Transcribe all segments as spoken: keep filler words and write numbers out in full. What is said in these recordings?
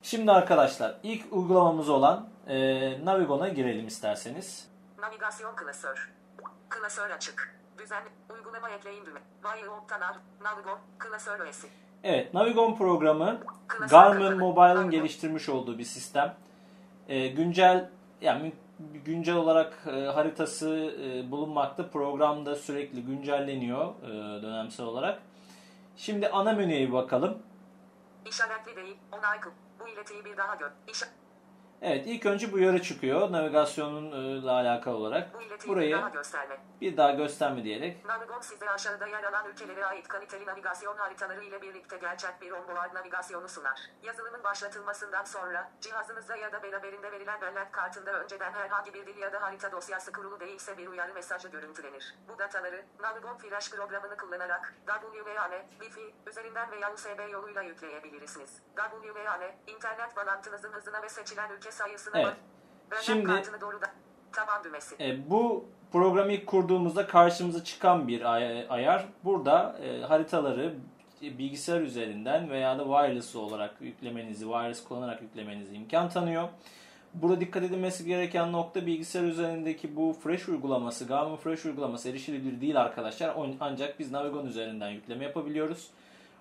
Şimdi arkadaşlar ilk uygulamamız olan e, Navigon'a girelim isterseniz. Navigasyon klasör. Klasör açık. Düzenli. Uygulama ekleyin düğme. Vayolt'tan Navigon. Klasör öğesi. Evet, Navigon programı Klasör Garmin kapalı. Mobile'ın Navigon. geliştirmiş olduğu bir sistem. E, güncel yani güncel olarak e, haritası e, bulunmakta. Programda sürekli güncelleniyor e, dönemsel olarak. Şimdi ana menüye bir bakalım. İşaretli değil. Onay kıl. Bu iletiyi bir daha gör. İşa Evet, ilk önce bu uyarı çıkıyor navigasyonla alakalı olarak. bu iletiyi bir Burayı daha gösterme. bir daha gösterme diyerek. Navigon size aşağıda yer alan ülkelere ait kaliteli navigasyon haritaları ile birlikte gerçek bir onboard navigasyonu sunar. Yazılımın başlatılmasından sonra cihazınızda ya da beraberinde verilen bellek kartında önceden herhangi bir dil ya da harita dosyası kurulu değilse bir uyarı mesajı görüntülenir. Bu dataları Navigon Flash programını kullanarak W W A N, Wi-Fi üzerinden veya U S B yoluyla yükleyebilirsiniz. W W A N, internet bağlantınızın hızına ve seçilen ülke sayısına Evet. bellek Şimdi- kartını doğrudan taban düğmesi. E, bu programı ilk kurduğumuzda karşımıza çıkan bir ay- ayar. Burada e, haritaları bilgisayar üzerinden veya da wireless olarak yüklemenizi, wireless kullanarak yüklemenizi imkan tanıyor. Burada dikkat edilmesi gereken nokta bilgisayar üzerindeki bu Fresh uygulaması, Garmin Fresh uygulaması erişilebilir değil arkadaşlar. Ancak biz Navigon üzerinden yükleme yapabiliyoruz.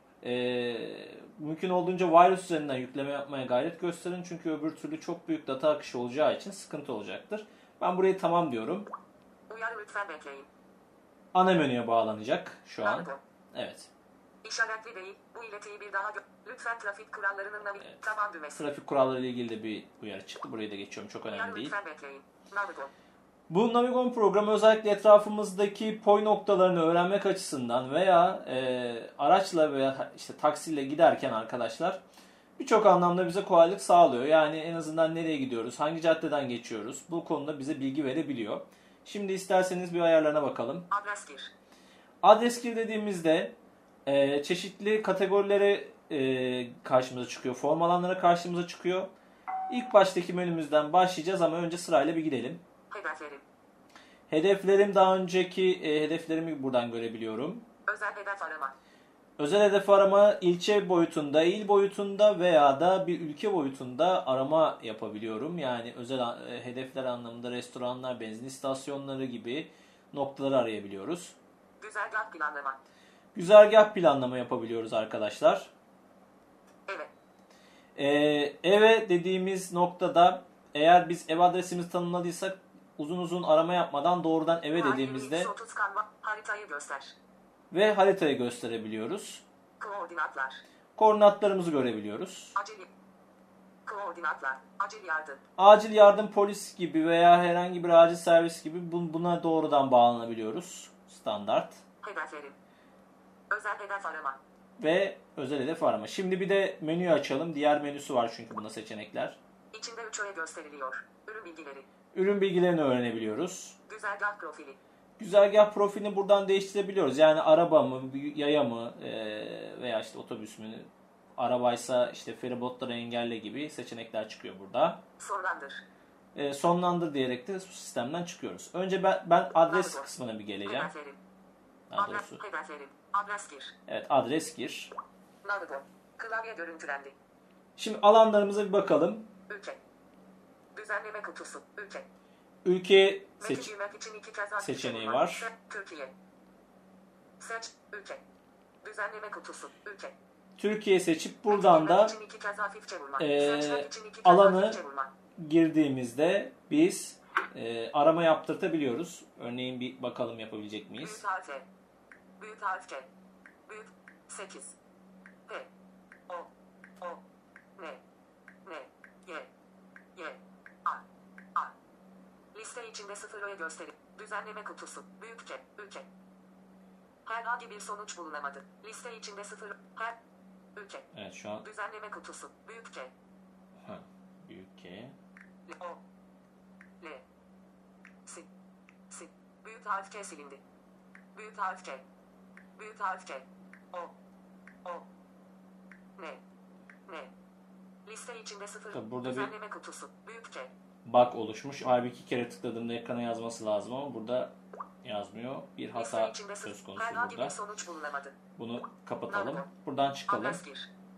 Ee, mümkün olduğunca wireless üzerinden yükleme yapmaya gayret gösterin. Çünkü öbür türlü çok büyük data akışı olacağı için sıkıntı olacaktır. Ben burayı tamam diyorum. Uyarı lütfen bekleyin. Ana menüye bağlanacak şu an. Navigon. Evet. İşaretli değil. Bu iletiyi bir daha gö- lütfen trafik kurallarının navi Evet. taban düğmesi. Trafik kuralları ile ilgili de bir uyarı çıktı. Burayı da geçiyorum. Çok önemli Uyarı değil. lütfen bekleyin. Navigon. Bu Navigon programı özellikle etrafımızdaki pay noktalarını öğrenmek açısından veya e, araçla veya işte taksiyle giderken arkadaşlar birçok anlamda bize kolaylık sağlıyor. Yani en azından nereye gidiyoruz, hangi caddeden geçiyoruz bu konuda bize bilgi verebiliyor. Şimdi isterseniz bir ayarlarına bakalım. Adres gir. Adres gir dediğimizde e, çeşitli kategorilere e, karşımıza çıkıyor, form alanlara karşımıza çıkıyor. İlk baştaki menümüzden başlayacağız ama önce sırayla bir gidelim. Hedeflerim. Hedeflerim daha önceki e, hedeflerimi buradan görebiliyorum. Özel hedef arama. Özel hedef arama ilçe boyutunda, il boyutunda veya da bir ülke boyutunda arama yapabiliyorum. Yani özel e, hedefler anlamında restoranlar, benzin istasyonları gibi noktaları arayabiliyoruz. Güzergah planlama. Güzergah planlama yapabiliyoruz arkadaşlar. Evet. Ee, eve dediğimiz noktada eğer biz ev adresimizi tanımladıysak uzun uzun arama yapmadan doğrudan eve dediğimizde yüz otuz kanva. Haritayı göster. ve haritayı gösterebiliyoruz. Koordinatlar. Koordinatlarımızı görebiliyoruz. Acil. Koordinatlar. Acil yardım. Acil yardım polis gibi veya herhangi bir acil servis gibi bu- buna doğrudan bağlanabiliyoruz. Standart. Hedeflerim. Özel hedef arama. Ve özel hedef arama. Şimdi bir de menüyü açalım. Diğer menüsü var çünkü bunda seçenekler. İçinde üç öğe gösteriliyor. Ürün bilgileri. Ürün bilgilerini öğrenebiliyoruz. Güzergah profili. Güzergah profilini buradan değiştirebiliyoruz. Yani araba mı, yaya mı e, veya işte otobüs mü, arabaysa işte feribotları engelle gibi seçenekler çıkıyor burada. Sonlandır. E, sonlandır diyerek de bu sistemden çıkıyoruz. Önce ben, ben adres Navigon. kısmına bir geleceğim. Hedeflerim. Daha Adres. doğrusu. Hedeflerim. Adres gir. Evet, adres gir. Navigon. Klavye görüntülendi. Şimdi alanlarımıza bir bakalım. Ülke. Düzenleme kutusu. Ülke. Ülke Meki seç. büyümek için iki kez aktif seçeneği bulunma. var. Se- Türkiye. Seç. Ülke. Düzenleme kutusu. Ülke. Türkiye seçip Meki buradan büyümek da için iki kez hafifçe vurma. e, Seçmek için iki kez alanı hafifçe vurma. girdiğimizde biz e, arama yaptırtabiliyoruz. Örneğin bir bakalım yapabilecek miyiz? Büyük harf E. Büyük harf K. Büyük. sekiz. P. O. O. N. N. Y. Y. A. A. Liste içinde sıfır öğe gösterir. Düzenleme kutusu. Büyük K. Ülke. Herhangi bir sonuç bulunamadı. Liste içinde sıfır. Her. Ülke. Evet, şu an Düzenleme kutusu. Büyük K. ha, büyük K. L. O. L. Si. Si. Büyük harf K silindi. Büyük harf K. Büyük harf K. O. O. N. N. Liste içinde sıfır. Tabii burada bir- Düzenleme kutusu. Büyük K. Bug oluşmuş. Halbuki iki kere tıkladığımda ekrana yazması lazım ama burada yazmıyor. Bir hata Liste içinde söz sıfır. konusu Herhangi bir burada. sonuç bulunamadı. Bunu kapatalım. Navigon. Buradan çıkalım. Adres gir.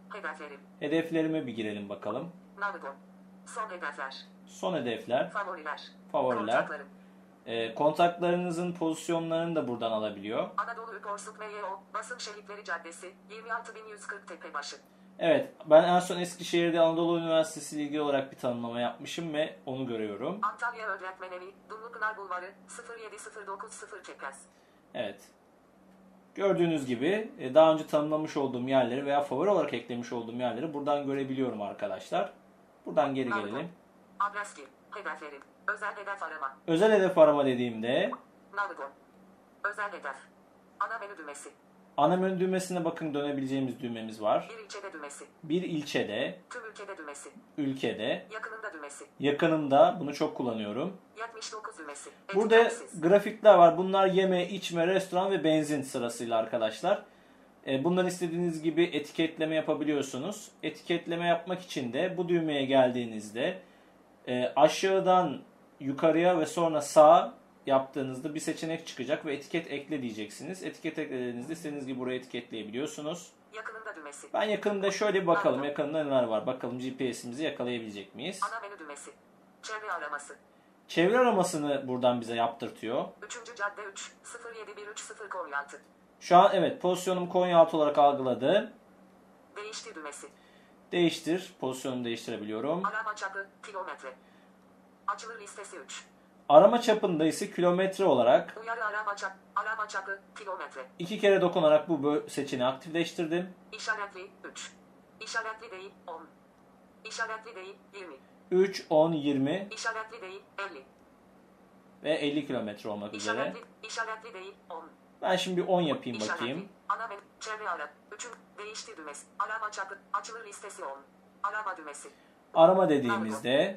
Hedeflerim. Hedeflerime bir girelim bakalım. Navigo. Son hedefler. Son hedefler, Favoriler. favoriler. Kontaklarım. E, kontaklarınızın pozisyonlarını da buradan alabiliyor. Anadolu Porsuk M Y O. Basın Şehitleri Caddesi. yirmi altı bin yüz kırk Tepebaşı. Evet, ben en son Eskişehir'de Anadolu Üniversitesi ile ilgili olarak bir tanımlama yapmışım ve onu görüyorum. Antalya Öğretmenevi. Dumlupınar Bulvarı. sıfır yedi sıfır dokuz sıfır Kepez. Evet. Gördüğünüz gibi e, daha önce tanımlamış olduğum yerleri veya favori olarak eklemiş olduğum yerleri buradan görebiliyorum arkadaşlar. Buradan geri gelelim. Adres gir. Hedeflerim. Özel hedef arama. Özel hedef arama dediğimde Navigo. Özel hedef. Ana menü düğmesi. ana menü düğmesine bakın, dönebileceğimiz düğmemiz var. Bir ilçede düğmesi. Bir ilçede, Tüm ülkede düğmesi. ülkede, Yakınında düğmesi. yakınımda, bunu çok kullanıyorum. yetmiş dokuz düğmesi. Burada Etiketsiz. grafikler var. Bunlar yeme, içme, restoran ve benzin sırasıyla arkadaşlar. E, Bunları istediğiniz gibi etiketleme yapabiliyorsunuz. Etiketleme yapmak için de bu düğmeye geldiğinizde e, aşağıdan yukarıya ve sonra sağa yaptığınızda bir seçenek çıkacak ve etiket ekle diyeceksiniz. Etiket eklediğinizde istediğiniz gibi buraya etiketleyebiliyorsunuz. Yakınında düğmesi. Ben yakında şöyle bir bakalım. Yakında neler var? Bakalım G P S'imizi yakalayabilecek miyiz? Ana menü düğmesi. Çevre araması. Çevre aramasını buradan bize yaptırtıyor. üçüncü cadde üç. sıfır yedi bir üç sıfır Konyaaltı. Şu an evet pozisyonum Konyaaltı olarak algıladı. Değiştir düğmesi. Değiştir. Pozisyonumu değiştirebiliyorum. Arama çapı. Kilometre. Açılır listesi üç. Arama çapında ise kilometre olarak Uyarı arama çap. Arama çapı. Kilometre. iki kere dokunarak bu bö- seçeneği aktifleştirdim. İşaretli üç. İşaretli değil on. İşaretli değil yirmi. üç, on, yirmi İşaretli değil elli. ve elli kilometre olmak üzere. İşaretli, işaretli değil on. Ben şimdi bir on yapayım İşaretli. bakayım. Ana menü. Çevre ara. üçün. Değiştir düğmesi. Arama çapı. Açılır listesi on. Arama düğmesi. Arama dediğimizde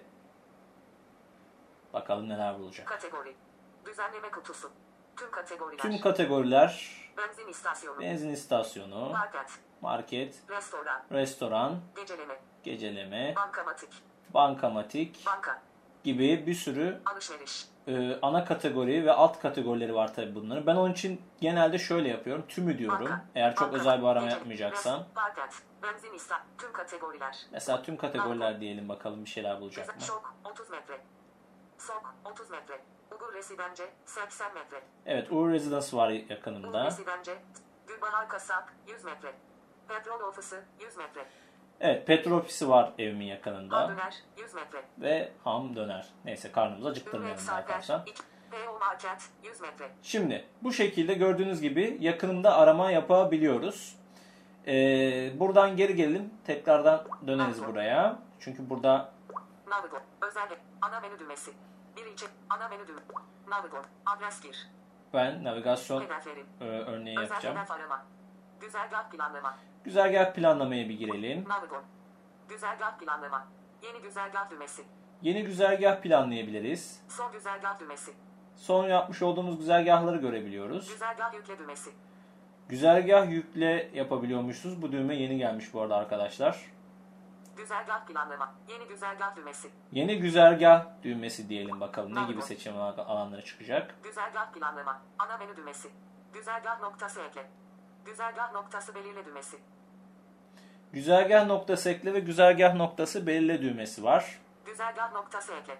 bakalım neler bulacak. Kategori. Düzenleme kutusu. Tüm kategoriler. Tüm kategoriler: Benzin istasyonu. benzin istasyonu, Market. market, Restoran. restoran, Geceleme. geceleme, Bankamatik. bankamatik Banka. gibi bir sürü Alışveriş. e, ana kategori ve alt kategorileri var tabii bunların. Ben onun için genelde şöyle yapıyorum. Tümü diyorum. Banka. Eğer çok Banka. özel bir arama Gece- yapmayacaksam. Res- Market. Benzin ista. Tüm kategoriler. Mesela tüm kategoriler diyelim, bakalım bir şeyler bulacak mı? Şok otuz metre. Sok otuz metre. Ugur Residence seksen metre. Evet, Uğur Residence var Ugur yakınımda. Residence. Gülbahar Kasap yüz metre. Petrol Ofisi yüz metre. Evet, petrol ofisi var evimin Ham yakınında. Döner yüz metre. Ve ham döner. Neyse, karnımızı Ürmek acıktırmayalım Sarper arkadaşlar. iki. P O Market yüz metre. Şimdi bu şekilde gördüğünüz gibi yakınımda arama yapabiliyoruz. Ee, buradan geri gelelim. Tekrardan döneriz buraya. Çünkü burada Navigo. Özel. Ana menü düğmesi. Bir ilçe. Ana menü düğmesi. Navigo. Adres gir. ben navigasyon Hedeflerim. e, örneği Özel yapacağım. hedef arama. Güzergah planlama. Güzergah planlamaya bir girelim. Navigo. Güzergah planlama. Yeni güzergah düğmesi. Yeni güzergah planlayabiliriz. Son güzergah düğmesi. Son yapmış olduğumuz güzergahları görebiliyoruz. Güzergah yükle düğmesi. Güzergah yükle yapabiliyormuşuz. Bu düğme yeni gelmiş bu arada arkadaşlar. Güzergah planlama. Yeni güzergah düğmesi. Yeni güzergah düğmesi diyelim bakalım ne gibi seçim alanları çıkacak. Güzergah planlama. Ana menü düğmesi. Güzergah noktası ekle. Güzergah noktası belirle düğmesi. Güzergah noktası ekle ve güzergah noktası belirle düğmesi var. Güzergah noktası ekle.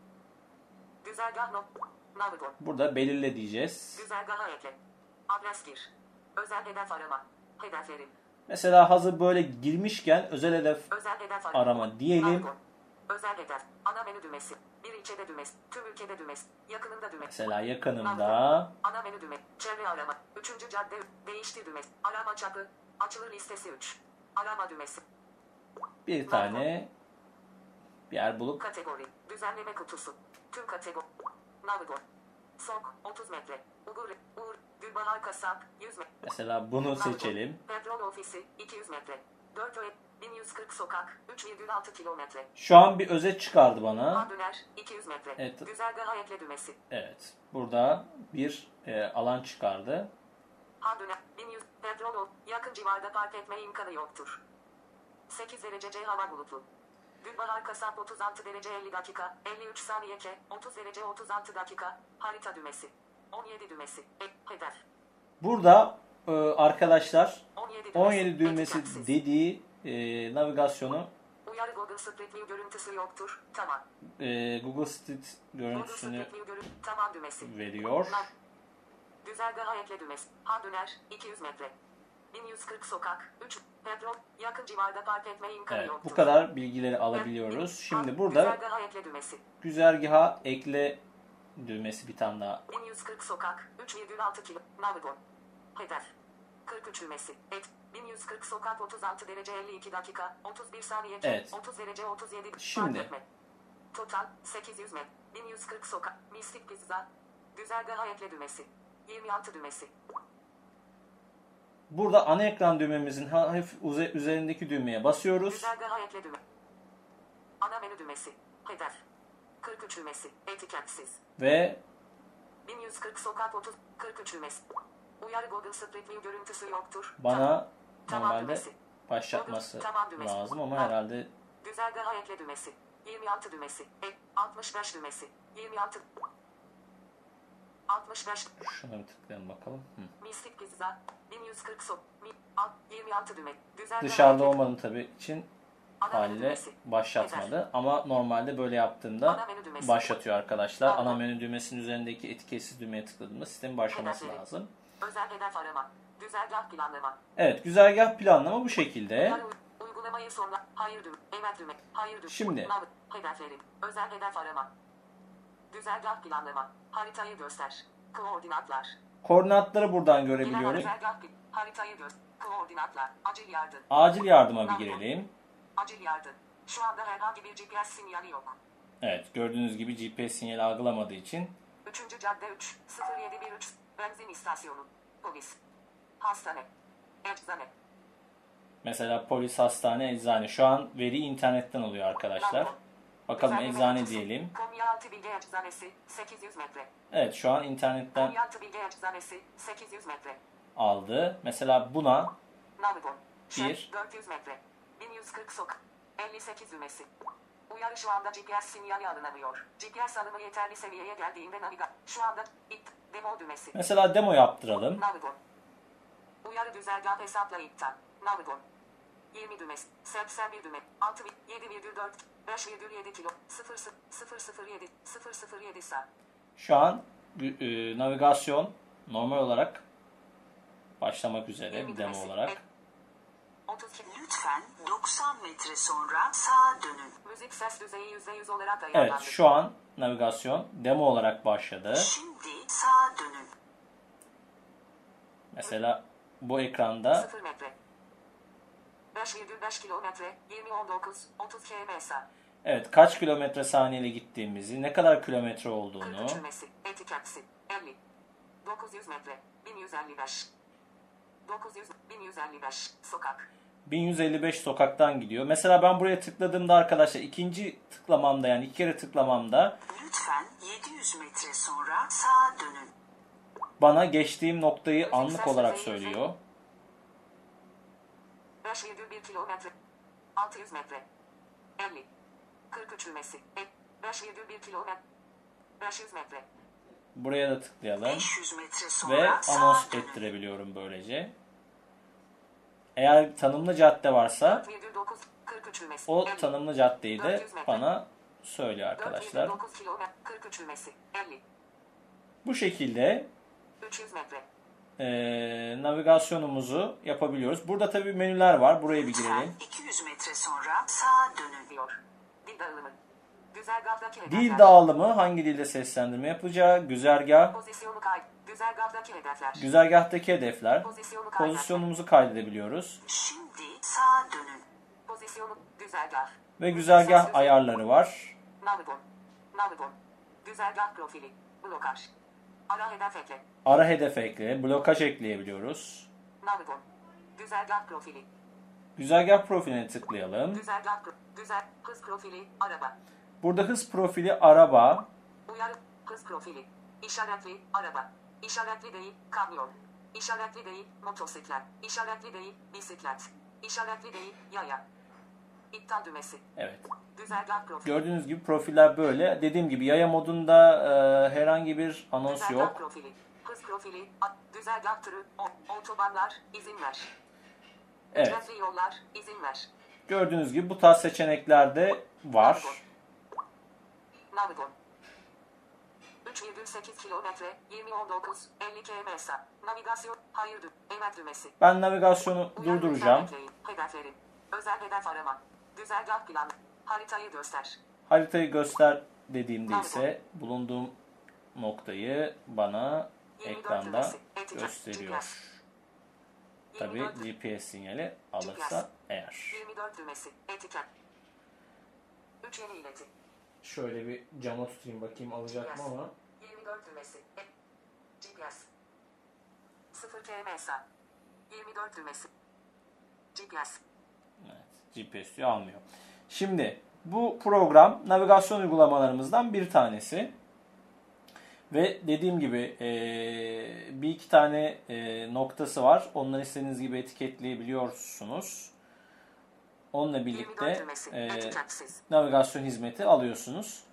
Güzergah nok... Navigo. Burada belirle diyeceğiz. Güzergaha ekle. Adres gir. Özel hedef arama. Hedeflerim. Mesela hazır böyle girmişken özel hedef Özel hedef arama. arama diyelim. Navigo. Özel hedef. Ana menü düğmesi. Bir ilçede düğmesi. Tüm ülkede düğmesi. Yakınında düğmesi. Mesela yakınımda Ana menü düğmesi. Çevre arama. Üçüncü cadde. Değiştir düğmesi. Arama çapı. Açılır listesi üç. Arama düğmesi. bir tane bir yer bulup Kategori. Düzenleme kutusu. Tüm kategori. Navigo. Sok otuz metre. Ugur. Uğur. Gülbahar Kasap yüz metre. mesela bunu seçelim. Petrol Ofisi iki yüz metre. dört Ö bin yüz kırk sokak üç virgül altı kilometre. Şu an bir özet çıkardı bana. Han Döner iki yüz metre. Evet. Güzergaha ekle düğmesi. Evet. Burada bir e, alan çıkardı. Han Döner bin yüz petrol ol. Yakın civarda park etme imkanı yoktur. sekiz derece C hava bulutlu. Gülbahar Kasap otuz altı derece elli dakika. elli üç saniye K. otuz derece otuz altı dakika. Harita düğmesi. on yedi düğmesi. E, hedef. Burada e, arkadaşlar on yedi düğmesi. on yedi düğmesi Etiketsiz. dediği e, navigasyonu Uyarı Google Street View görüntüsü yoktur. Tamam. e, Google Street Google görüntüsünü Street View görüntü. Tamam düğmesi. veriyor. Nav. Güzergaha ekle düğmesi. Han döner. iki yüz metre. bin yüz kırk sokak. üç. Petrol. Yakın civarda park etme imkanı Evet, yoktur. bu kadar bilgileri alabiliyoruz. Şimdi burada Güzergaha ekle düğmesi. güzergaha ekle düğmesi bir tane daha. bin yüz kırk sokak. üç virgül altı kilo. Navigon. Hedef. kırk üç düğmesi. Et. bin yüz kırk sokak otuz altı derece elli iki dakika. otuz bir saniye. Evet. otuz derece otuz yedi. Şimdi. Park etme. Total sekiz yüz metre. bin yüz kırk sokak. Mistik pizza. Güzergaha ekle düğmesi. yirmi altı düğmesi. Burada ana ekran düğmemizin hafif uze- üzerindeki düğmeye basıyoruz. Güzergaha ekle düğme. Ana menü düğmesi. Hedef. kırk üç düğmesi. Etiketsiz. Ve bin yüz kırk sokak otuz. kırk üç düğmesi. Uyarı Google Street View görüntüsü yoktur. bana Tamam normalde düğmesi. başlatması Tamam düğmesi. lazım ama Tamam. herhalde Güzergaha ekle düğmesi. yirmi altı düğmesi. E, altmış beş düğmesi. yirmi altı. altmış beş. şuna bir tıklayalım bakalım. Hı. Mistik pizza. bin yüz kırk sok. Mi, alt, yirmi altı düğme. Güzergaha Dışarıda ekle- olmadığım tabii için Ana menü haliyle düğmesi. başlatmadı. Ama normalde böyle yaptığımda Ana menü düğmesi. başlatıyor arkadaşlar. Tamam. Ana menü düğmesinin üzerindeki etiketsiz düğmeye tıkladığımda sistemin başlaması Hedefleri. lazım. Özel hedef arama. Güzergah planlama. Evet, güzergah planlama bu şekilde. Uyarı uy- uygulamayı sonla. Hayır düğme. Evet düğme. Hayır düğme. Şimdi. Nav- hedefleri. Özel hedef arama. Güzergah planlama. Haritayı göster. Koordinatlar. Koordinatları buradan İler görebiliyoruz. güzergah pl- haritayı göster. Koordinatlar. Acil yardım. Acil yardıma bir girelim. Acil yardım. Şu anda herhangi bir G P S sinyali yok. Evet, gördüğünüz gibi G P S sinyali algılamadığı için Üçüncü cadde üç. sıfır yedi bir üç. Benzin istasyonu. Polis. Hastane. Eczane. mesela polis, hastane, eczane. Şu an veri internetten oluyor arkadaşlar. Bakalım Düzenleme eczane kutusu. diyelim. Konyaaltı Bilge Eczanesi. sekiz yüz metre. Evet, şu an internetten Konyaaltı Bilge Eczanesi. sekiz yüz metre. aldı. Mesela buna Navigon. Şef, Bir. dört yüz metre. bin yüz kırk sokak. elli sekiz düğmesi. Uyarı şu anda G P S sinyali alınamıyor. G P S alımı yeterli seviyeye geldiğinde naviga. Şu anda it demo düğmesi. mesela demo yaptıralım. Navigon. Uyarı düzergah hesapla iptal. Navigon. yirmi düğmesi. seksen bir düğme. altı yedi virgül dört. beş virgül yedi kilo. sıfır sıfır sıfır yedi. sıfır sıfır yedi saat. Şu an e, navigasyon normal olarak başlamak üzere yirmi bir demo düğmesi. olarak. E, otuz iki. Lütfen doksan metre sonra sağa dönün. Müzik ses düzeyi yüzde yüz olarak ayarlandı. Evet, şu an navigasyon demo olarak başladı. Şimdi sağa dönün. Mesela bu ekranda sıfır metre. beş virgül beş kilometre. yirmi on dokuz. otuz kilometre. evet kaç kilometre saniyeli gittiğimizi, ne kadar kilometre olduğunu, kırk üç düğmesi. Etiketsiz. elli. dokuz yüz metre. bin yüz elli beş. dokuz yüz. bin yüz elli beş. Sokak. bin yüz elli beş sokaktan gidiyor. Mesela ben buraya tıkladığımda arkadaşlar ikinci tıklamamda, yani iki kere tıklamamda Lütfen yedi yüz metre sonra sağa dönün. bana geçtiğim noktayı Müzik anlık ses olarak düzeyi yüzde- söylüyor. beş virgül bir kilometre. altı yüz metre. elli. kırk üç düğmesi. E, beş virgül bir kilometre. beş yüz metre. Buraya da tıklayalım beş yüz metre sonra ve sağa anons dönün. ettirebiliyorum böylece. Eğer tanımlı cadde varsa dört virgül dokuz. kırk üç düğmesi. o elli. tanımlı caddeyi de dört yüz metre. bana söylüyor dört virgül arkadaşlar. dokuz kilometre. kırk üç düğmesi. elli. Bu şekilde üç yüz metre. e, navigasyonumuzu yapabiliyoruz. Burada tabii menüler var. Buraya bir Lütfen girelim. iki yüz metre sonra sağa dönün. Diyor. Dil dağılımı. Güzergahtaki hedefler. Dil dağılımı, hangi dilde seslendirme yapacağı, güzergah, Pozisyonu kay. Güzergahtaki hedefler. güzergahtaki hedefler, Pozisyonu kaydetme. pozisyonumuzu kaydedebiliyoruz Şimdi sağa dönün. Pozisyonu. Güzergah. ve güzergah ayarları var. Navigon. Navigon. Güzergah profili. Blokaj. Ara hedef ekle. Ara hedef ekle, blokaj ekleyebiliyoruz. Navigon. Güzergah profili. Güzergah profiline tıklayalım. Güzergah pro güzel hız profili araba. Burada hız profili araba, Uyarı hız profili. İşaretli araba. İşaretli değil kamyon. İşaretli değil motosiklet. İşaretli değil bisiklet. İşaretli değil yaya. İptal düğmesi. evet. Güzergah profili. Gördüğünüz gibi profiller böyle. Dediğim gibi yaya modunda e, herhangi bir anons Güzergah yok. profili. Hız profili. A- Güzergah türü. O- Otobanlar. izin ver. Evet. Ücretli yollar, izin ver. Gördüğünüz gibi bu tarz seçenekler de var. Navigon. üç virgül sekiz kilometre, yirmi on dokuz, elli kilometre. Navigasyon, hayır dü, evet düğmesi. Ben navigasyonu Uyarı durduracağım. lütfen bekleyin. Hedeflerin. Özel hedef arama. Güzergah plan. Haritayı göster. Haritayı göster dediğimde ise bulunduğum noktayı bana ekranda gösteriyor. Tabii G P S sinyali alırsa eğer. yirmi dört düğmesi. Etiket. üç yeni ileti. Şöyle bir cama tutayım bakayım alacak mı ama. yirmi dört düğmesi. E, G P S. sıfır kilometre. yirmi dört düğmesi. G P S. Evet, G P S diyor almıyor. Şimdi bu program navigasyon uygulamalarımızdan bir tanesi. Ve dediğim gibi e, bir iki tane e, noktası var. Onları istediğiniz gibi etiketleyebiliyorsunuz. Onunla birlikte e, navigasyon hizmeti alıyorsunuz.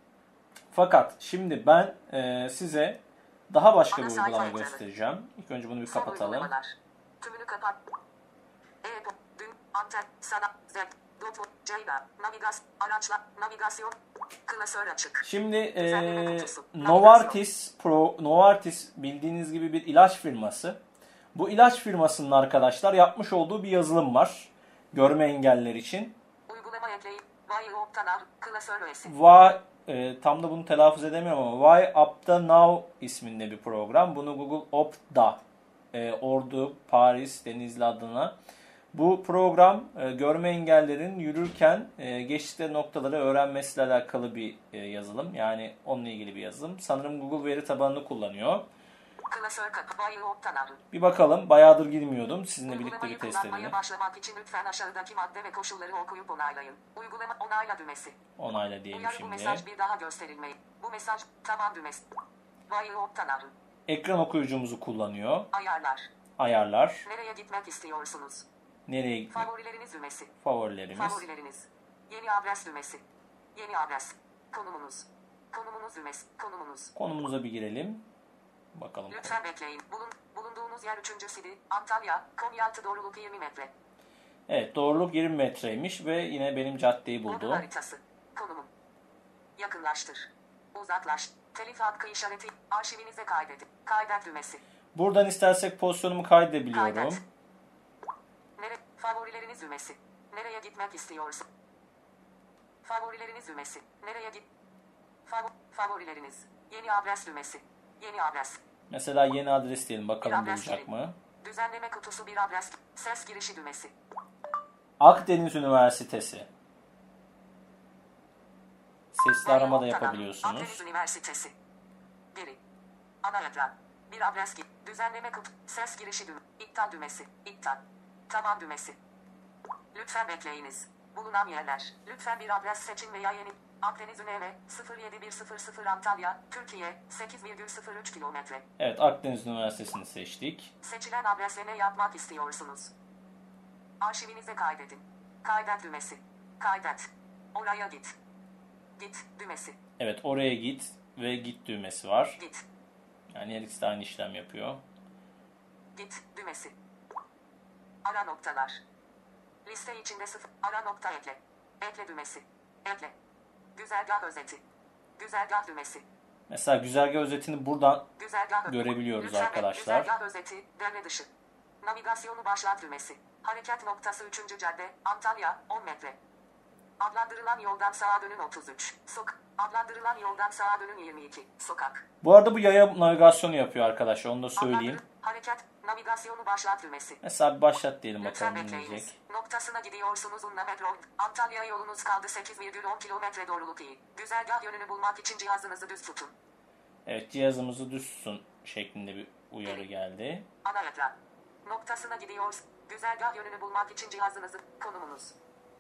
Fakat şimdi ben e, size daha başka bir uygulama göstereceğim. İlk önce bunu bir kapatalım. Tümünü kapat. E, dün, anten, sana, zek, dotu, ceyda, navigasyon, araçla, navigasyon, klasör açık. Şimdi e, Novartis Pro, Novartis bildiğiniz gibi bir ilaç firması. Bu ilaç firmasının arkadaşlar yapmış olduğu bir yazılım var. Görme engelliler için. Uygulama ekleyin. Why Optanar, klasör öğesi. Why, e, tam da bunu telaffuz edemiyorum ama Why Opta Now isminde bir program. Bunu Google Opta, e, Ordu, Paris, Denizli adına. Bu program e, görme engellerin yürürken e, geçtikleri noktaları öğrenmesiyle alakalı bir e, yazılım. Yani onunla ilgili bir yazılım. Sanırım Google veri tabanını kullanıyor. Klasör kapı, Why Optanar. Bir bakalım. Bayağıdır girmiyordum. Sizinle birlikte Uygulamayı bir test edelim. kullanmaya başlamak için lütfen aşağıdaki madde ve koşulları okuyup onaylayın. Uygulama onayla düğmesi. Onayla diyelim Uyarı bu şimdi. mesaj bir daha gösterilmeyi. Bu mesaj tamam düğmesi. Why Optanar. Ekran okuyucumuzu kullanıyor. Ayarlar. Ayarlar. Nereye gitmek istiyorsunuz? Nereye gitmek? Favorileriniz düğmesi. Favorilerimiz. Favorileriniz. Yeni adres düğmesi. Yeni adres. Konumunuz. Konumunuz düğmesi. Konumunuz. Konumuza bir girelim. Bakalım. Lütfen bekleyin. Bulun, bulunduğunuz yer üçüncü Sidi, Antalya, Konyaaltı doğruluk yirmi metre. Evet, doğruluk yirmi metreymiş ve yine benim caddeyi Konum buldu. haritası. Konumum. Yakınlaştır. Uzaklaş. Telif hakkı işareti. Arşivinize kaydedin. Kaydet düğmesi. Buradan istersek pozisyonumu kaydedebiliyorum. Kaydet. Nere? Favorileriniz düğmesi. Nereye gitmek istiyorsun? Favorileriniz düğmesi. Nereye git? Fav favorileriniz. Yeni adres düğmesi. Yeni adres. Mesela yeni adres diyelim. Bakalım Bir adres bulacak girin. mı? Düzenleme kutusu bir adres. Ses girişi düğmesi. Akdeniz Üniversitesi. Sesli arama da Akdeniz yapabiliyorsunuz. Üniversitesi. Geri. Ana ekran. Bir adres gir. Düzenleme kutu. Ses girişi düğme. İptal düğmesi. İptal. Tamam düğmesi. Lütfen bekleyiniz. Bulunan yerler. Lütfen bir adres seçin veya yeni. Akdeniz Üneve sıfır yedi bir sıfır sıfır Antalya, Türkiye sekiz virgül sıfır üç kilometre. Evet, Akdeniz Üniversitesi'ni seçtik. Seçilen adresle ne yapmak istiyorsunuz? Arşivinize kaydedin. Kaydet düğmesi. Kaydet. Oraya git. Git düğmesi. Evet, oraya git ve git düğmesi var. Git. Yani her ikisi de aynı işlem yapıyor. Git düğmesi. Ara noktalar. Liste içinde sıfır. Ara nokta ekle. Ekle düğmesi. Ekle. Güzergah özeti. Güzergah düğmesi. Mesela güzergah özetini buradan Güzergah görebiliyoruz Lütfen arkadaşlar. Güzergah özeti, devre dışı. Navigasyonu başlat düğmesi. Hareket noktası üçüncü cadde, Antalya, on metre. Adlandırılan yoldan sağa dönün otuz üç. Sok. Adlandırılan yoldan sağa dönün yirmi iki. Sokak. Bu arada bu yaya navigasyonu yapıyor arkadaşlar. Onu da söyleyeyim. Adlandır- Hareket, navigasyonu başlat düğmesi. Mesela bir başlat diyelim Lütfen bakalım ne bekleyiniz. diyecek. Noktasına gidiyorsunuz Unna Metro. Antalya yolunuz kaldı sekiz virgül on kilometre doğruluk iyi. Güzergah yönünü bulmak için cihazınızı düz tutun. Evet, cihazımızı düz tutun şeklinde bir uyarı geldi. Ana ekran. Noktasına gidiyoruz. Güzergah yönünü bulmak için cihazınızı, konumunuz.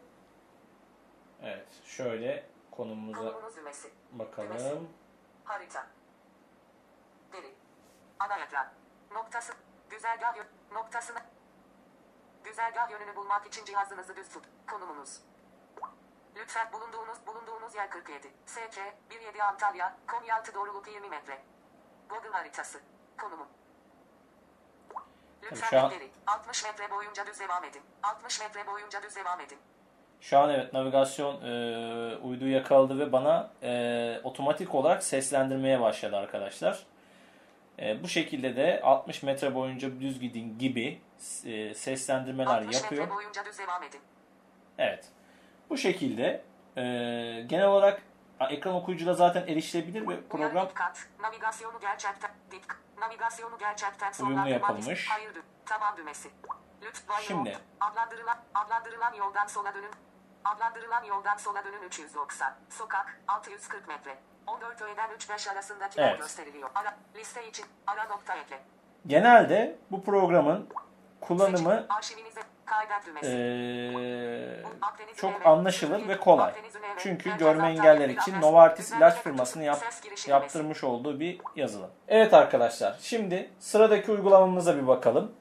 Evet, şöyle konumumuza Konumunuz düğmesi. bakalım. Düğmesi. Harita. Geri. Ana ekran. Noktası. Güzergah yön. Noktasına. Güzergah yönünü bulmak için cihazınızı düz tut. Konumunuz. Lütfen bulunduğunuz bulunduğunuz yer kırk yedi. S K bir yedi Antalya, Konyaaltı doğruluk yirmi metre. Google haritası. Konumu. Lütfen şu an- bekleyin. altmış metre boyunca düz devam edin. altmış metre boyunca düz devam edin. Şu an evet navigasyon e, uyduyu yakaladı ve bana e, otomatik olarak seslendirmeye başladı arkadaşlar. E, bu şekilde de altmış metre boyunca düz gidin gibi e, seslendirmeler altmış yapıyor. metre boyunca düz devam edin. Evet. Bu şekilde e, genel olarak ekran okuyucuyla zaten erişilebilir ve program Uyarı dikkat. Navigasyonu gerçekten dik. Navigasyonu gerçekten Uyumlu sonlandırmak yapılmış. için- Hayır dü- Tamam düğmesi. Lütfen Şimdi. yol- adlandırılan adlandırılan yoldan sola dönün. Adlandırılan yoldan sola dönün üç yüz doksan. Sokak altı yüz kırk metre. on dört öğeden üç beş arasındakiler Evet. gösteriliyor. Ara, liste için ara nokta ekle. genelde bu programın kullanımı Seçin, arşivinize kaydet düğmesi. e, Akdeniz çok Üneve, anlaşılır Türkiye, ve kolay. Akdeniz Üneve, Çünkü Merkez görme Antalya, engeller için Bilahare, Novartis Düzenleme ilaç kutu, firmasının yap, ses girişi düğmesi. yaptırmış olduğu bir yazılım. Evet arkadaşlar, şimdi sıradaki uygulamamıza bir bakalım.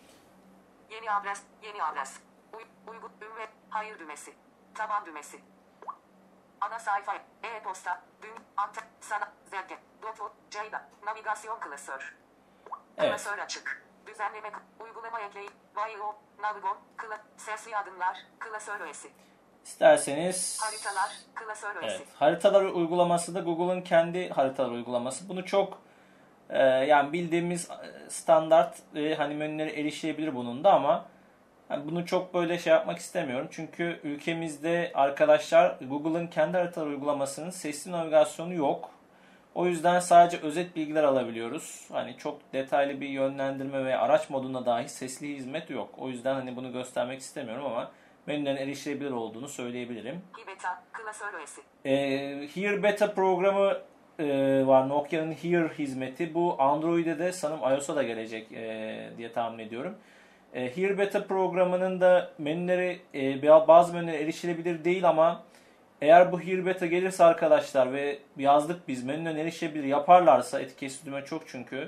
Yeni adres, yeni adres. Uy, uygu, ünve, hayır düğmesi. Tamam düğmesi. Ana sayfa, e-posta, dün, anten, sana, zerge, dotu, ceyda, navigasyon klasör. Evet. Klasör açık. Düzenleme, uygulama ekleyin, Vayo, Navigon, kla, sesli adımlar, klasör öğesi. İsterseniz Haritalar, klasör öğesi. evet, haritalar uygulaması da Google'ın kendi haritalar uygulaması. Bunu çok e, yani bildiğimiz e, standart e, hani menüleri erişilebilir bunun da ama yani bunu çok böyle şey yapmak istemiyorum. Çünkü ülkemizde arkadaşlar Google'ın kendi haritalar uygulamasının sesli navigasyonu yok. O yüzden sadece özet bilgiler alabiliyoruz. Hani çok detaylı bir yönlendirme ve araç modunda dahi sesli hizmet yok. O yüzden hani bunu göstermek istemiyorum ama menülerin erişilebilir olduğunu söyleyebilirim. Beta, klasör öğesi. Ee, Here Beta programı e, var. Nokia'nın Here hizmeti. Bu Android'e de sanırım iOS'a da gelecek e, diye tahmin ediyorum. E, Here Beta programının da menüleri e, bazı menüleri erişilebilir değil ama eğer bu Here Beta gelirse arkadaşlar ve yazdık biz menüden erişebilir yaparlarsa etiketli düğme çok çünkü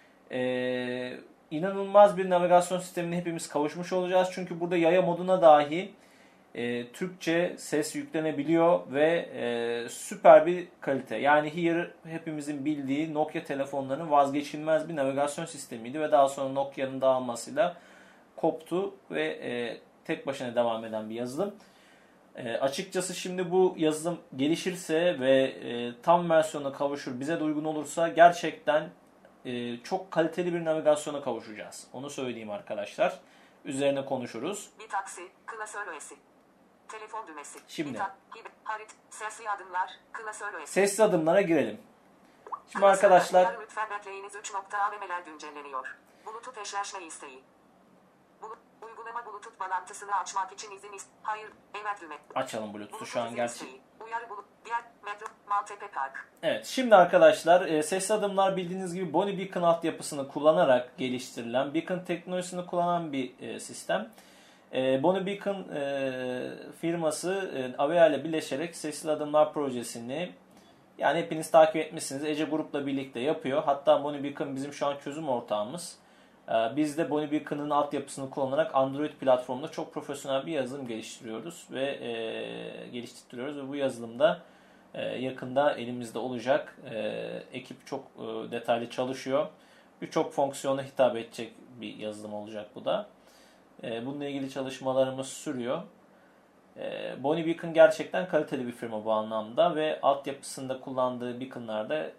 e, inanılmaz bir navigasyon sistemine hepimiz kavuşmuş olacağız. Çünkü burada yaya moduna dahi e, Türkçe ses yüklenebiliyor ve e, süper bir kalite. Yani Here hepimizin bildiği Nokia telefonlarının vazgeçilmez bir navigasyon sistemiydi ve daha sonra Nokia'nın dağılmasıyla koptu ve e, tek başına devam eden bir yazılım. E, açıkçası şimdi bu yazılım gelişirse ve e, tam versiyona kavuşur, bize de uygun olursa gerçekten e, çok kaliteli bir navigasyona kavuşacağız. Onu söyleyeyim arkadaşlar. Üzerine konuşuruz. Bir taksi, klasör öğesi. Telefon düğmesi. Şimdi. Bir ta- gibi, harit, sesli adımlar, klasör öğesi. Sesli adımlara girelim. Şimdi Klasör arkadaşlar adımlar, lütfen bekleyiniz üç nokta A V M'ler güncelleniyor. Bluetooth eşleşme isteği. Bulut, uygulama Bluetooth bağlantısını açmak için izin ist. Hayır, evet düğme. açalım Bluetooth'u Bluetooth şu an izin gerçi. isteği. Uyarı bulut, diğer metro, Maltepe Park. Evet, şimdi arkadaşlar e, sesli adımlar bildiğiniz gibi Bonnie Beacon altyapısını kullanarak geliştirilen, Beacon teknolojisini kullanan bir e, sistem. E, Bonnie Beacon e, firması e, Avaya ile birleşerek sesli adımlar projesini yani hepiniz takip etmişsiniz. Ece Grup'la birlikte yapıyor. Hatta Bonnie Beacon bizim şu an çözüm ortağımız. E, biz de Bonnie Beacon'ın altyapısını kullanarak Android platformunda çok profesyonel bir yazılım geliştiriyoruz ve e, geliştiriyoruz ve bu yazılımda e, yakında elimizde olacak. E, ekip çok e, detaylı çalışıyor. Birçok fonksiyona hitap edecek bir yazılım olacak bu da. Bununla ilgili çalışmalarımız sürüyor. Bonnie Beacon gerçekten kaliteli bir firma bu anlamda ve altyapısında kullandığı beacon'larda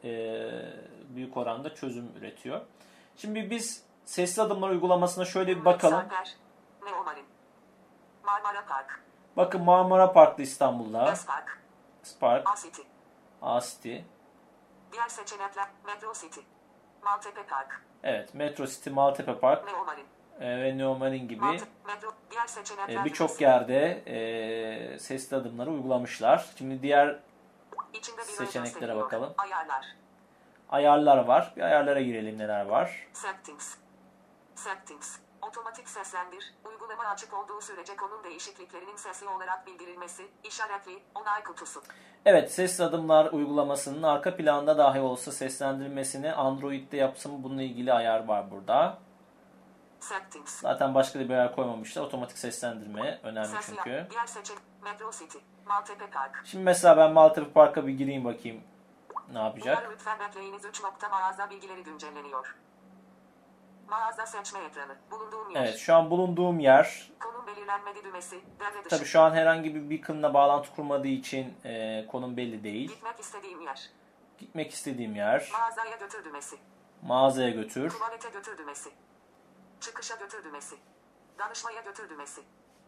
büyük oranda çözüm üretiyor. Şimdi biz sesli adımlar uygulamasına şöyle bir bakalım. Sarper, Neomarin. Marmara Park. Bakın Marmara Park'ta İstanbul'da. Best Park. Spark, A-City. A-City. Diğer seçenekler Metro City. Maltepe Park. Evet, Metro City, Maltepe Park Neomarin. ve Neomarin gibi Malte, Metro, diğer seçenekler birçok listesi. yerde e, sesli adımları uygulamışlar. Şimdi diğer İçinde bir seçeneklere gösteriyor. bakalım. Ayarlar. ayarlar var. Bir ayarlara girelim neler var. Settings. Settings. Otomatik seslendir. Uygulama açık olduğu sürece konum değişikliklerinin sesli olarak bildirilmesi. İşaretli. Onay kutusu. Evet, sesli adımlar uygulamasının arka planda dahi olsa seslendirmesini Android'de yapsın. Bununla ilgili ayar var burada. Settings. Zaten başka bir ayar koymamışlar. Otomatik seslendirme önemli Sesli. çünkü. Diğer seçenek Metro City. Maltepe Park. Şimdi mesela ben Maltepe Park'a bir gireyim bakayım ne yapacak. Uyarı lütfen bekleyiniz üç nokta mağaza bilgileri güncelleniyor. Mağaza seçme ekranı. Bulunduğum yer. Evet, şu an bulunduğum yer. Konum belirlenmedi düğmesi. Devre dışı. Tabii şu an herhangi bir beacon'la bağlantı kurmadığı için e, konum belli değil. Gitmek istediğim yer. Gitmek istediğim yer. Mağazaya götür düğmesi. Mağazaya götür. Tuvalete götür düğmesi. Çıkışa götür düğmesi. Danışmaya götür düğmesi.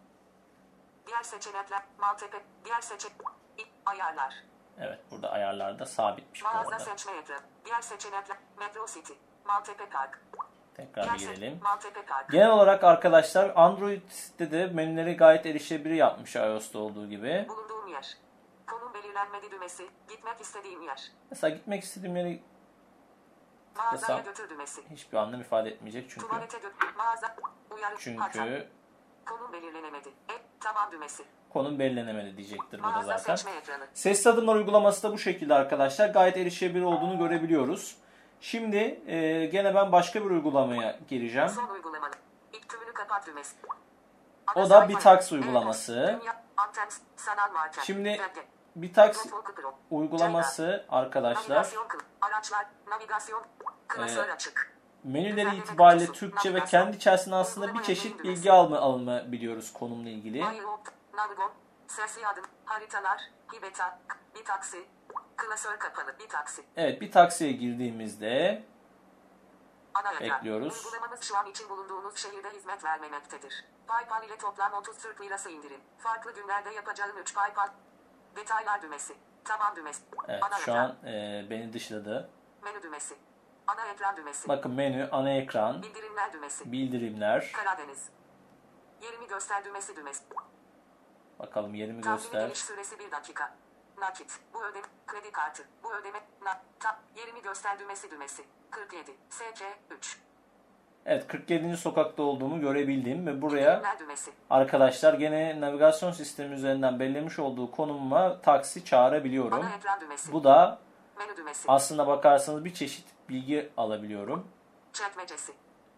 Diğer seçenekler. Maltepe. Diğer seçenek. Ayarlar. Evet, burada ayarlarda sabitmiş bu Mağaza arada. seçme ekranı. Diğer seçenekler. Metro City. Maltepe Park. Tekrar Diğer bir se- girelim. Maltepe Park. Genel olarak arkadaşlar Android'de de menüleri gayet erişilebilir yapmış iOS'ta olduğu gibi. Bulunduğum yer. Konum belirlenmedi düğmesi. Gitmek istediğim yer. Mesela gitmek istediğim yeri Mağazaya Tıklasam götür düğmesi. hiçbir anlam ifade etmeyecek çünkü. Tuvalete götür. Mağaza. Uyarı. Hata. Çünkü Konum belirlenemedi. E, tamam düğmesi. konum belirlenemedi diyecektir burada Mağaza zaten. seçme ekranı. Sesli adımlar uygulaması da bu şekilde arkadaşlar. Gayet erişilebilir olduğunu görebiliyoruz. Şimdi e, gene ben başka bir uygulamaya gireceğim. Son uygulama. İlk tümünü kapat düğmesi. O da sayfa. Bitax E, uygulaması. Dünya, anten, sanal marka. Şimdi Belge. Bitax Notebook Pro. uygulaması arkadaşlar Navigasyon kıl- araçlar, navigasyon, klasör açık. menüleri itibariyle Türkçe ve kendi içerisinde aslında bir çeşit bilgi alma alma biliyoruz konumla ilgili. IOP, Navigo, sesli adım, haritalar, Hibeta, bir taksi, klasör kapalı, bir taksi. Evet, bir taksiye girdiğimizde Ana ekran. bekliyoruz. Uygulamamız şu an için bulunduğunuz şehirde hizmet vermemektedir. PayPal ile toplam otuz Türk lirası indirim. Farklı günlerde yapacağın üç PayPal. Detaylar düğmesi. Tamam düğmesi. Evet, Ana şu ekran. an e, beni dışladı. Menü düğmesi. Ana ekran düğmesi. Bakın menü, ana ekran, Bildirimler düğmesi. bildirimler. Karadeniz. Yerimi göster düğmesi düğmesi. Bakalım yerimi Tahmini göster. geliş süresi bir dakika. Nakit. Bu ödeme. Kredi kartı. Bu ödeme. Na, ta, yerimi göster düğmesi düğmesi. kırk yedi. S C üç. Evet, kırk yedinci sokakta olduğumu görebildim ve buraya Bildirimler düğmesi. arkadaşlar gene navigasyon sistemi üzerinden belirlemiş olduğu konumuma taksi çağırabiliyorum. Ana ekran düğmesi. Bu da Menü düğmesi. aslında bakarsanız bir çeşit bilgi alabiliyorum. Çekmecesi.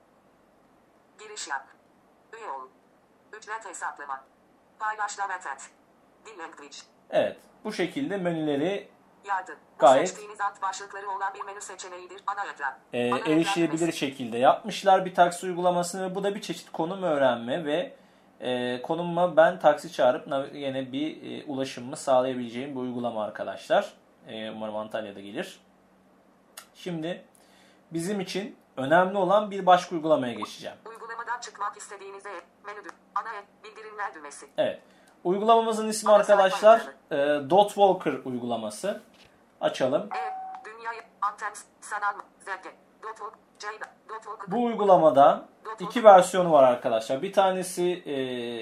Giriş yap. Üye ol. Ücret hesaplama. Paylaş davet et. Dil language. Evet, bu şekilde menüleri Yardım. Bu Gayet- seçtiğiniz alt başlıkları olan bir menü seçeneğidir. Ana ekran. e, Ana ekran erişilebilir düğmesi. şekilde yapmışlar bir taksi uygulamasını ve bu da bir çeşit konum öğrenme ve e, konumuma ben taksi çağırıp nav- yine bir e, ulaşımımı sağlayabileceğim bir uygulama arkadaşlar. E, umarım Antalya'da gelir. Şimdi bizim için önemli olan bir başka uygulamaya geçeceğim. Uygulamadan çıkmak istediğinizde menü dü- ana ek, bildirimler düğmesi. Evet. Uygulamamızın ismi Ana arkadaşlar sayfa e, Dot Walker uygulaması. Açalım. E, dünyayı, anten, sanal, zevke, dotwalk, ceyda, dotwalk, Bu uygulamada iki versiyonu var arkadaşlar. Bir tanesi e,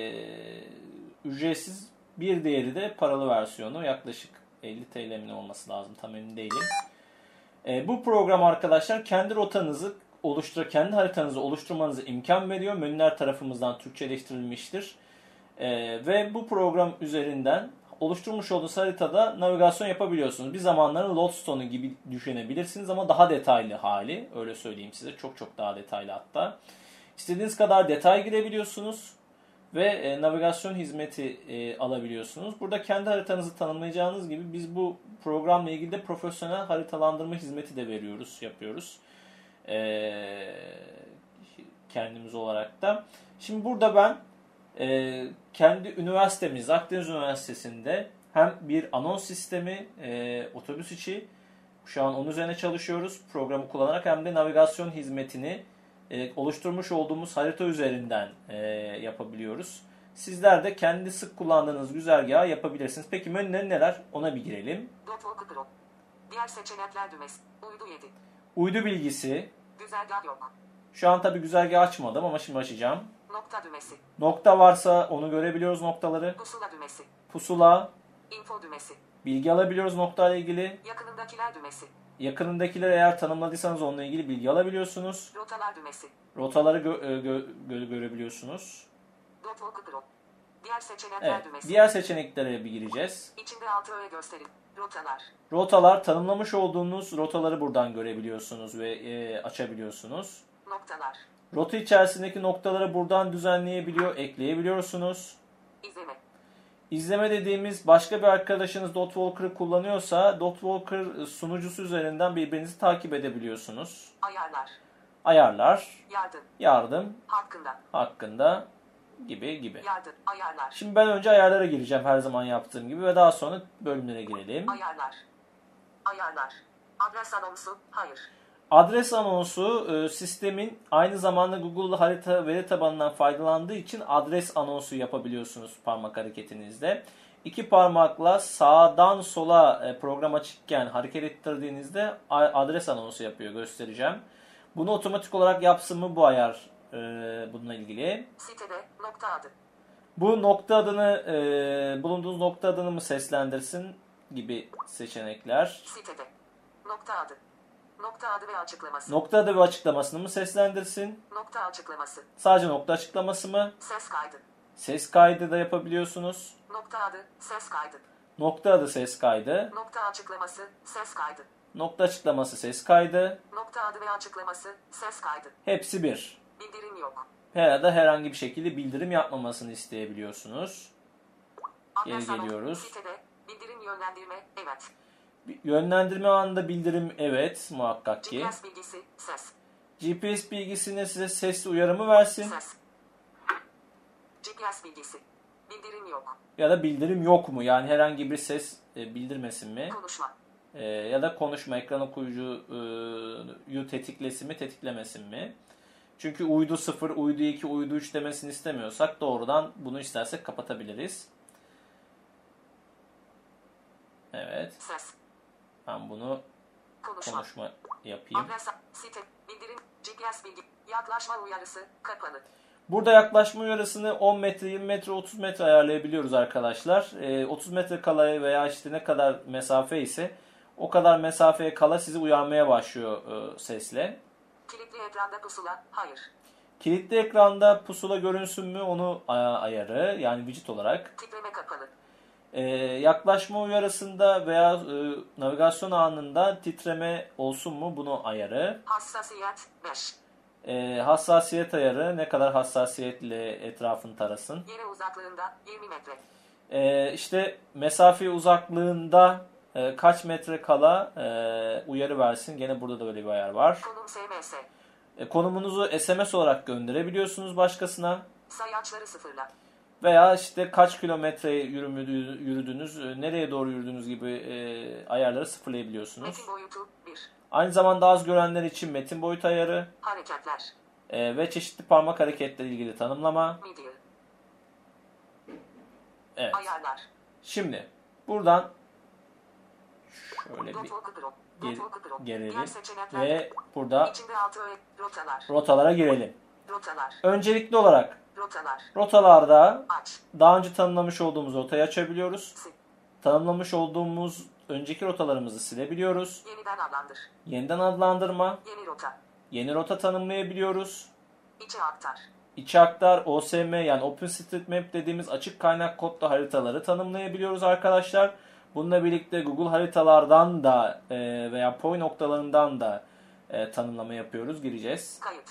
ücretsiz, bir diğeri de paralı versiyonu. Yaklaşık elli T L mi olması lazım, tam emin değilim. E, bu program arkadaşlar kendi rotanızı oluştur, kendi haritanızı oluşturmanızı imkan veriyor. Menüler tarafımızdan Türkçeleştirilmiştir. E, ve bu program üzerinden oluşturmuş olduğunuz haritada navigasyon yapabiliyorsunuz. Bir zamanların Lodestone'u gibi düşünebilirsiniz ama daha detaylı hali. Öyle söyleyeyim size. Çok çok daha detaylı hatta. İstediğiniz kadar detay girebiliyorsunuz ve e, navigasyon hizmeti e, alabiliyorsunuz. Burada kendi haritanızı tanımlayacağınız gibi biz bu programla ilgili de profesyonel haritalandırma hizmeti de veriyoruz, yapıyoruz. E, kendimiz olarak da. Şimdi burada ben e, kendi üniversitemiz, Akdeniz Üniversitesi'nde hem bir anons sistemi, e, otobüs içi, şu an onun üzerine çalışıyoruz programı kullanarak, hem de navigasyon hizmetini e, oluşturmuş olduğumuz harita üzerinden e, yapabiliyoruz. Sizler de kendi sık kullandığınız güzergahı yapabilirsiniz. Peki menüleri neler? Ona bir girelim. dotwalk Pro. Diğer seçenekler düğmesi. Uydu yedi. Uydu bilgisi. Güzergah yok. Şu an tabi güzergahı açmadım ama şimdi açacağım. Nokta düğmesi. Nokta varsa onu görebiliyoruz, noktaları. Pusula düğmesi. Pusula, Info düğmesi. bilgi alabiliyoruz noktayla ilgili. Yakınındakiler düğmesi. Yakınındakileri eğer tanımladıysanız onunla ilgili bilgi alabiliyorsunuz. Rotalar düğmesi. Rotaları gö- gö- gö- görebiliyorsunuz. dotwalk Pro. Diğer seçenekler Evet, düğmesi. diğer seçeneklere bir gireceğiz. İçinde altı öğe gösterin. Rotalar. Rotalar, tanımlamış olduğunuz rotaları buradan görebiliyorsunuz ve e, açabiliyorsunuz. Noktalar. Rota içerisindeki noktaları buradan düzenleyebiliyor, ekleyebiliyorsunuz. İzleme. İzleme dediğimiz, başka bir arkadaşınız Dotwalker'ı kullanıyorsa Dotwalker sunucusu üzerinden birbirinizi takip edebiliyorsunuz. Ayarlar. ayarlar, Yardım. yardım Hakkında. hakkında gibi gibi. Yardım. Ayarlar. Şimdi ben önce ayarlara gireceğim her zaman yaptığım gibi ve daha sonra bölümlere girelim. Ayarlar. Ayarlar. Adres anonsu. Hayır. Adres anonsu e, sistemin aynı zamanda Google harita veri tabanından faydalandığı için adres anonsu yapabiliyorsunuz parmak hareketinizde. İki parmakla sağdan sola e, program açıkken hareket ettirdiğinizde a- adres anonsu yapıyor, göstereceğim. Bunu otomatik olarak yapsın mı bu ayar e, bununla ilgili. Sitede nokta adı. Bu nokta adını e, bulunduğunuz nokta adını mı seslendirsin gibi seçenekler. Sitede nokta adı. Nokta adı ve açıklaması. Nokta adı ve açıklamasını mı seslendirsin? Nokta açıklaması. Sadece nokta açıklaması mı? Ses kaydı. Ses kaydı da yapabiliyorsunuz. Nokta adı. Ses kaydı. Nokta adı ses kaydı. Nokta açıklaması. Ses kaydı. Nokta açıklaması ses kaydı. Nokta adı ve açıklaması. Ses kaydı. Hepsi bir. Bildirim yok. Herhalde herhangi bir şekilde bildirim yapmamasını isteyebiliyorsunuz. Geri Adres anonsu. geliyoruz. Sitede bildirim yönlendirme. Evet. Yönlendirme anında bildirim evet muhakkak G ki. P S bilgisi. Ses. G P S bilgisine size sesli uyarımı versin. Ses. G P S bilgisi. Bildirim yok. Ya da bildirim yok mu? Yani herhangi bir ses e, bildirmesin mi? Konuşma. E, ya da konuşma ekran okuyucuyu tetiklesin mi tetiklemesin mi? Çünkü uydu sıfır, uydu iki, uydu üç demesini istemiyorsak doğrudan bunu istersek kapatabiliriz. Evet. Ses. Ben bunu Konuşma. konuşma yapayım. Adres, site, bildirim, G P S bilgi, yaklaşma uyarısı, kapalı. Burada yaklaşma uyarısını on metre, yirmi metre, otuz metre ayarlayabiliyoruz arkadaşlar. Ee, otuz metre kala veya işte ne kadar mesafe ise o kadar mesafeye kala sizi uyarmaya başlıyor e, sesle. Kilitli ekranda pusula, hayır. Kilitli ekranda pusula görünsün mü onu a- ayarı yani widget olarak. Titreme kapalı. Ee, yaklaşma uyarısında veya e, navigasyon anında titreme olsun mu bunu ayarı. Hassasiyet, beş. Ee, hassasiyet ayarı ne kadar hassasiyetle etrafını tarasın. Yere uzaklığında yirmi metre. Ee, işte mesafe uzaklığında e, kaç metre kala e, uyarı versin. Gene burada da böyle bir ayar var. Konum S M S. E, konumunuzu S M S olarak gönderebiliyorsunuz başkasına. Sayaçları sıfırla. Veya işte kaç kilometre yürümü- yürüdünüz, e, nereye doğru yürüdüğünüz gibi e, ayarları sıfırlayabiliyorsunuz. Metin boyutu, bir. Aynı zamanda az görenler için metin boyut ayarı Hareketler. e, ve çeşitli parmak hareketleri ilgili tanımlama. Medial. Evet. Ayarlar. Şimdi buradan şöyle bir Dot Walk Pro. Geri- Dot Walk Pro. gelelim Diğer seçenekler. ve burada İçinde altı öğe. Rotalar. rotalara girelim. Rotalar. Öncelikli olarak Rotalar. rotalarda Aç. daha önce tanımlamış olduğumuz rotayı açabiliyoruz. Sil. Tanımlamış olduğumuz önceki rotalarımızı silebiliyoruz. Yeniden adlandır. Yeniden adlandırma, Yeni rota. yeni rota tanımlayabiliyoruz. İçe aktar. İçe aktar, O S M yani OpenStreetMap dediğimiz açık kaynak kodlu haritaları tanımlayabiliyoruz arkadaşlar. Bununla birlikte Google haritalardan da e, veya point noktalarından da e, tanımlama yapıyoruz, gireceğiz. Kayıt.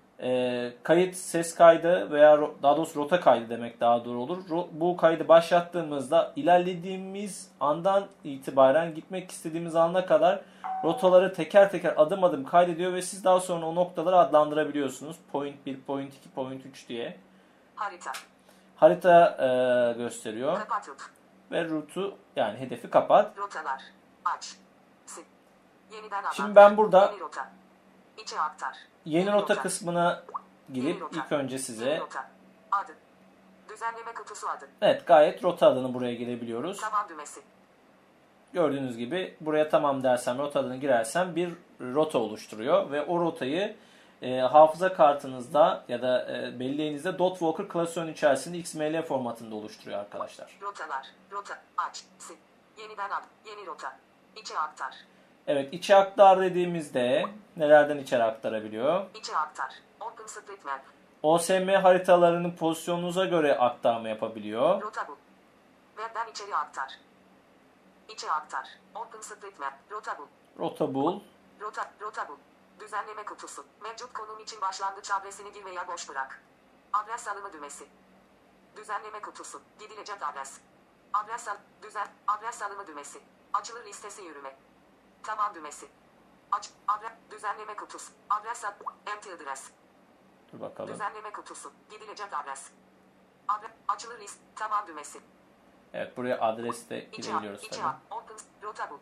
E, kayıt ses kaydı veya ro- daha doğrusu rota kaydı demek daha doğru olur. Ro- bu kaydı başlattığımızda ilerlediğimiz andan itibaren gitmek istediğimiz ana kadar rotaları teker teker adım adım kaydediyor ve siz daha sonra o noktaları adlandırabiliyorsunuz. Point bir, point iki, point üç diye. Harita. Harita e, gösteriyor Kapat rut. ve rutu yani hedefi kapat. Rotalar. Aç. Sil. Yeniden adlandır. Şimdi ben burada Yeni rota. İçe aktar. yeni rota kısmına girip Yeni rota. ilk önce Yeni size rota. Adı. Düzenleme kutusu adı. evet gayet rota adını buraya girebiliyoruz. Tamam düğmesi. Gördüğünüz gibi buraya tamam dersem rota adını girersem bir rota oluşturuyor ve o rotayı e, hafıza kartınızda ya da e, belleğinizde Dotwalker klasörünün içerisinde X M L formatında oluşturuyor arkadaşlar. Rotalar. Rota. Aç. Sil. Yeniden ad. Yeni rota. İçe aktar. Evet içe aktar dediğimizde nelerden içeri aktarabiliyor? İçe aktar. OpenStreetMap. O S M haritalarının pozisyonunuza göre aktarma yapabiliyor. Rota bul. Webden içeri aktar. İçe aktar. OpenStreetMap. Rota bul. Rota bul. Rota, rota bul. Düzenleme kutusu. Mevcut konum için başlangıç adresini gir veya boş bırak. Adres alımı düğmesi. Düzenleme kutusu. Gidilecek adres. Adres al, düzen, adres alımı düğmesi. Açılır listesi yürüme. Tamam düğmesi. Aç. Adres. Düzenleme kutusu. Adres. ad- Empty adres. Dur bakalım. Düzenleme kutusu. Gidilecek adres. Adres. Açılır list. Tamam düğmesi. Evet, buraya adres de İçi hat. girebiliyoruz İçi tabii. hat. Open. Rota bul.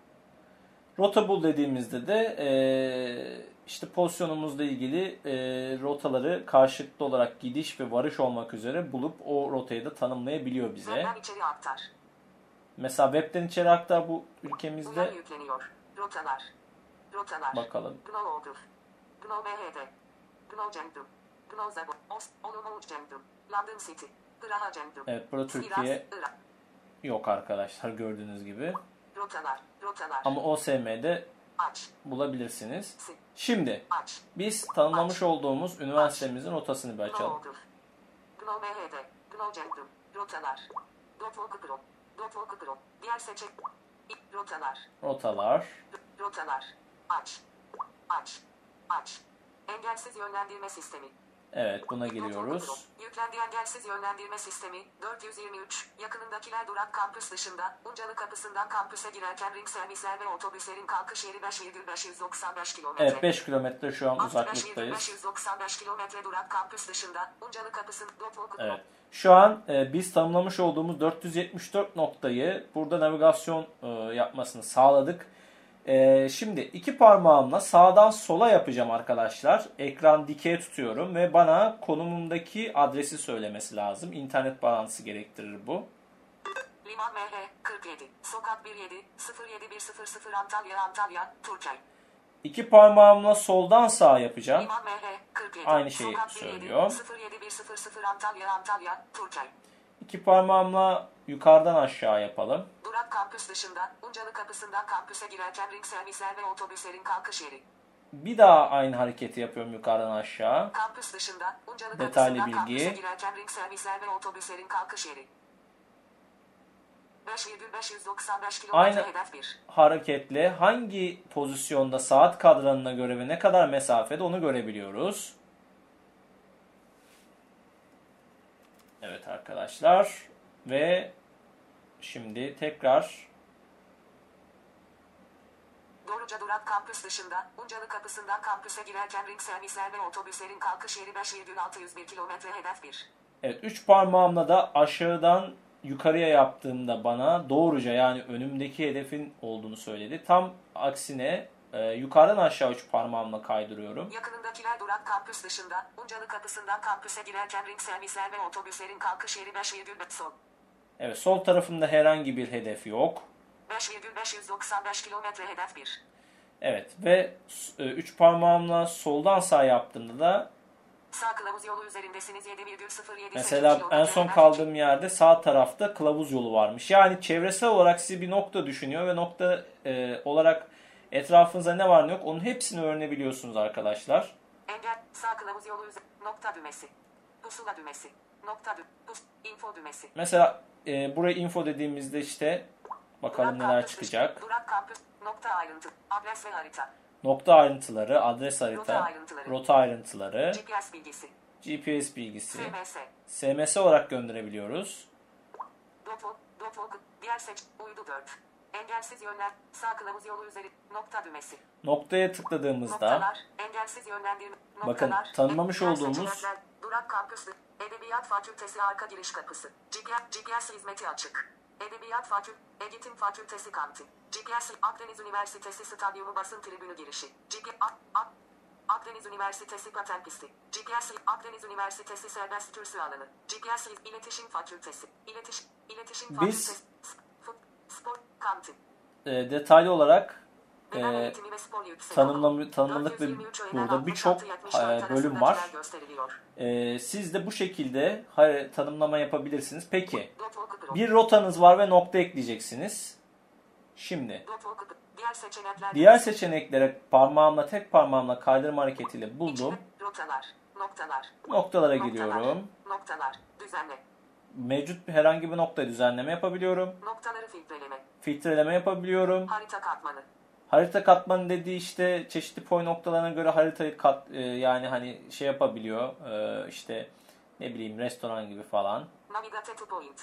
Rota bul dediğimizde de eee, işte pozisyonumuzla ilgili eee, rotaları karşılıklı olarak gidiş ve varış olmak üzere bulup o rotayı da tanımlayabiliyor bize. Webden içeri aktar. Mesela webten içeri aktar bu Uyan ülkemizde. yükleniyor. Rotalar. Rotalar. Bakalım. Gno Order. Gno B H D. Gno Cendum. Gno Zabo. Ost. Olumlu Cendum. London City. Praha Cendum. Evet, burada Siras, Türkiye Irak. yok arkadaşlar, gördüğünüz gibi. Rotalar. Rotalar. Ama O S M'de Aç. bulabilirsiniz. Sil. Şimdi Aç. biz tanımlamış olduğumuz üniversitemizin rotasını bir Gno açalım. Order. Gno B H D. Gno Cendum. Rotalar. Dot Walk Pro. Dot Walk Pro. Diğer seçek. İ- Rotalar. Rotalar. Rotalar. Aç. Aç. Aç. Engelsiz yönlendirme sistemi. Evet, buna giriyoruz. Yüklendi engelsiz yönlendirme sistemi. dört yüz yirmi üç. Yakınındakiler durak kampüs dışında. Uncalı kapısından kampüse girerken ring servisler ve otobüslerin kalkış yeri beş virgül beş yüz doksan beş kilometre. Evet, beş kilometre şu an beş virgül beş uzaklıktayız. yüz doksan beş kilometre durak kampüs dışında. Uncalı kapısının dot walk. Evet. Şu an e, biz tanımlamış olduğumuz dört yüz yetmiş dört noktayı burada navigasyon e, yapmasını sağladık. E, şimdi iki parmağımla sağdan sola yapacağım arkadaşlar. Ekran dikey tutuyorum ve bana konumumdaki adresi söylemesi lazım. İnternet bağlantısı gerektirir bu. Liman M H kırk yedi. Sokak bir yedi sıfır yedi bir sıfır sıfır Antalya Antalya Türkiye. İki parmağımla soldan sağa yapacağım. Liman M H kırk yedi. Aynı şeyi Sokak bir yedi söylüyor. sıfır yedi bir sıfır sıfır Antalya Antalya Türkiye. İki parmağımla yukarıdan aşağı yapalım. Durak kampüs dışında, Uncalı kapısından kampüse girerken ring servisler ve otobüslerin kalkış yeri. Bir daha aynı hareketi yapıyorum yukarıdan aşağı. Kampüs dışında, Uncalı Detaylı kapısından bilgi. kampüse girerken ring servisler ve otobüslerin kalkış yeri. beş virgül beş yüz doksan beş kilometre Aynı hedef bir. hareketle hangi pozisyonda saat kadranına göre ve ne kadar mesafede onu görebiliyoruz. Evet arkadaşlar, ve şimdi tekrar Doğruca durak kampüs dışında, Uncalı kapısından kampüse girerken ring servisler ve otobüslerin kalkış yeri beş virgül altı yüz bir kilometre hedef bir. evet, üç parmağımla da aşağıdan yukarıya yaptığımda bana doğruca, yani önümdeki hedefin olduğunu söyledi. Tam aksine e, yukarıdan aşağı üç parmağımla kaydırıyorum. Yakınındakiler durak kampüs dışında, Uncalı kapısından kampüse girerken ring servisler ve otobüslerin kalkış yeri beş virgül beş sol. Evet, sol tarafımda herhangi bir hedef yok. beş virgül beş yüz doksan beş kilometre hedef bir. Evet, ve üç parmağımla soldan sağ yaptığımda da Sağ kılavuz yolu üzerindesiniz yedi virgül sıfır yedi mesela en son kaldığım yerde sağ tarafta kılavuz yolu varmış. Yani çevresel olarak sizi bir nokta düşünüyor ve nokta e, olarak etrafınızda ne var ne yok onun hepsini öğrenebiliyorsunuz arkadaşlar. Engel sağ kılavuz yolu üzeri nokta düğmesi. Pusula düğmesi. Nokta dü pus info düğmesi. Mesela e, buraya info dediğimizde işte bakalım Durak neler kampüs çıkacak. dışı, Durak kampüs nokta ayrıntı adres ve harita. Nokta ayrıntıları, adres harita, Rota ayrıntıları. rota ayrıntıları, G P S bilgisi. G P S bilgisi, S M S. S M S olarak gönderebiliyoruz. Dot walk, dot walk, diğer seç, uydu dört. Engelsiz yönler, sağ kılavuz yolu üzeri, nokta düğmesi. Noktaya tıkladığımızda Noktalar, engelsiz yönlendirme, bakın, noktalar, tanımlamış diğer olduğumuz- seçenekler, durak kampüsü, Edebiyat Fakültesi arka giriş kapısı, G P S, G P S hizmeti açık. Edebiyat Fakül, Eğitim Fakültesi kantin, G P S, Akdeniz Üniversitesi Stadyumu basın tribünü girişi, G P S, Ak- Ak- Akdeniz Üniversitesi Paten Pisti, G P S, Akdeniz Üniversitesi Serbest Kürsü Alanı, G P S, İletişim Fakültesi, İletiş, İletişim Biz- Fakültesi, Fut, Spor, Kantin, e, detaylı olarak Beden e, Eğitimi ve Spor Yüksek tanımlam tanımladık ve dört yüz yirmi üç öğeden burada birçok altmış altı yetmiş dört e, bölüm var. arasındakiler gösteriliyor. E, siz de bu şekilde har- tanımlama yapabilirsiniz. Peki, Dot walk pro. bir rotanız var ve nokta ekleyeceksiniz. Şimdi Dot walk pro. Diğer seçenekler. diğer seçeneklere parmağımla, tek parmağımla kaydırma hareketiyle buldum. Rotalar, noktalar, Noktalara noktalar, giriyorum. Noktalar, düzenle, Mevcut herhangi bir noktaya düzenleme yapabiliyorum. noktaları filtreleme, Filtreleme yapabiliyorum. harita katmanı, Harita katmanı dediği işte çeşitli point noktalarına göre haritayı kat e, yani hani şey yapabiliyor. E, işte ne bileyim restoran gibi falan. navigate to point,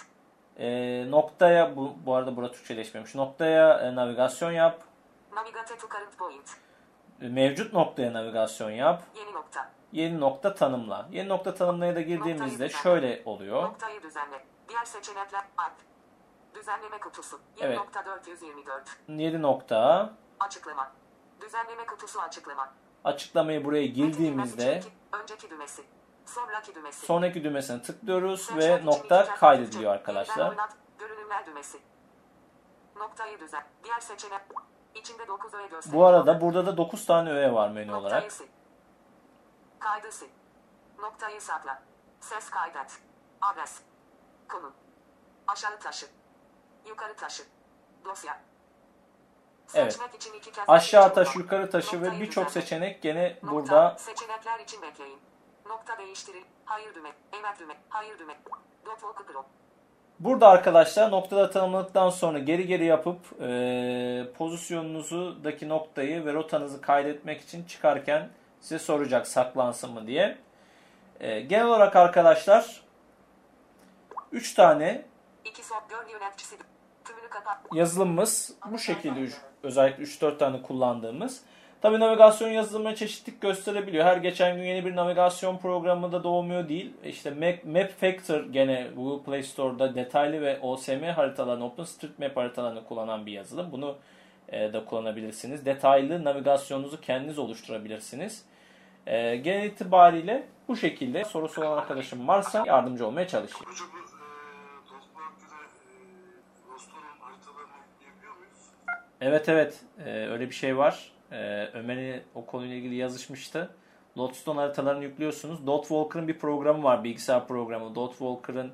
E, noktaya bu, bu arada burada Türkçeleşmemiş. Noktaya e, navigasyon yap. navigate to current point, Mevcut noktaya navigasyon yap. Yeni nokta. Yeni nokta tanımla. Yeni nokta tanımlaya da girdiğimizde Noktayı düzenle. şöyle oluyor. Noktayı düzenle. Diğer seçenekler Alp. Düzenleme kutusu. Yeni Evet. nokta dört yüz yirmi dört. yedi nokta. Açıklama. Düzenleme kutusu açıklama. Açıklamayı buraya Metin girdiğimizde bilmesi için ki- önceki düğmesi. Sonraki düğmesi. sonraki düğmesine tıklıyoruz Seçmek ve için nokta iki kez kaydediliyor yeniden arkadaşlar. oynat. Görünümler düğmesi. Noktayı düzen. Diğer seçenek. İçinde dokuz öğe gösteriyor. Bu arada burada da dokuz tane öğe var menü Noktayı olarak. sil. Kaydı sil. Noktayı sakla. Ses kaydet. Adres. Konu. Aşağı taşı. Yukarı taşı. Dosya. Evet. Seçmek için iki kez Aşağı seçim taş, olmalı. yukarı taşı ve Noktayı birçok düzenle. seçenek gene Nokta. burada. Seçenekler için bekleyin. Nokta değiştiril. Hayır düğme. Evet düğme. Hayır düğme. Dot walk pro. Burada arkadaşlar noktada tanımladıktan sonra geri geri yapıp e, pozisyonunuzdaki noktayı ve rotanızı kaydetmek için çıkarken size soracak saklansın mı diye. E, genel olarak arkadaşlar üç tane İki son gölge yöneticisi. Tümünü kapat. yazılımımız bu şekilde üç- özellikle üç dört tane kullandığımız. Tabii navigasyon yazılımına çeşitlilik gösterebiliyor. Her geçen gün yeni bir navigasyon programı da doğmuyor değil. İşte Map, Map Factor gene Google Play Store'da detaylı ve O S M haritalarını, OpenStreetMap haritalarını kullanan bir yazılım. Bunu e, da kullanabilirsiniz. Detaylı navigasyonunuzu kendiniz oluşturabilirsiniz. E, genel itibariyle bu şekilde. Sorusu olan arkadaşım varsa yardımcı olmaya çalışayım. Hocam bu e, Dostmark'ta da e, Dostor'un haritalarını yükleyebiliyor muyuz? Evet evet Ee, öyle bir şey var. Ee, Ömer'i o konuyla ilgili yazışmıştı. Lodestone haritalarını yüklüyorsunuz. Dot Walker'ın bir programı var, bilgisayar programı. Dot Walker'ın